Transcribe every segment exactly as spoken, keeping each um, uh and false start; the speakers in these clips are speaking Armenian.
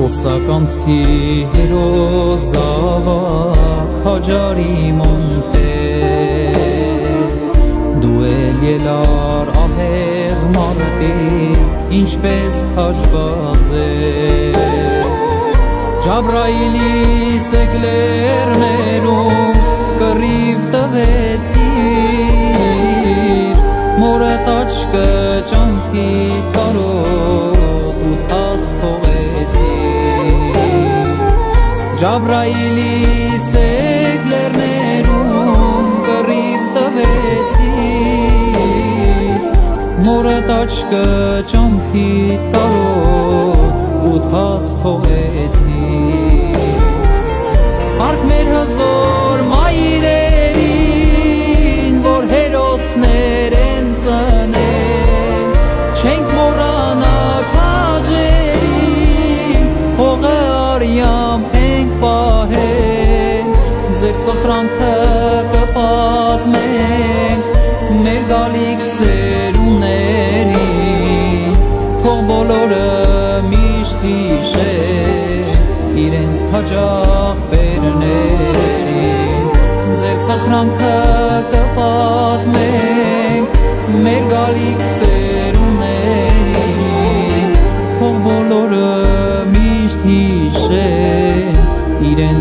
Ողսականցի հերոզավակ հաջարի մոնթեր Դու էլ ելար ահեղ մարդի ինչպես քաջբազեր Ջաբրայիլի սեգլերներում կռիվ տվեցիր Մորդ աչքը ճամփիդ կարոտ ու թաց թողեցիր Ջաբրայիլի սեգլերներում կռիվ տվեցիր Մորդ աչքը ճամփիդ կարոտ ու թաց թողեցիր Հարկ մեր հզոր մայրերին, որ հերոսներ են ծնեն Չենք մոռանա քաջերին, հողը արյամբ ենք պահեն Ձեր սխրանքը կպատմենք մեր գալիք սերունդներին Թող բոլորը միշտ հիշեն իրենց քաջախբերներին Ձեր սխրանքը կպատմենք մեր գալիք սերունդներին Թող բոլորը միշտ հիշեն իրենց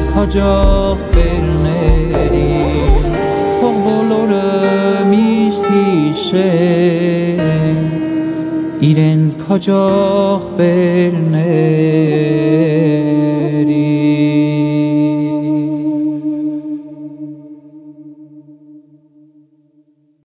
քաջախբերներին Թող բոլորը միշտ հիշեն իրենց քաջախբերներին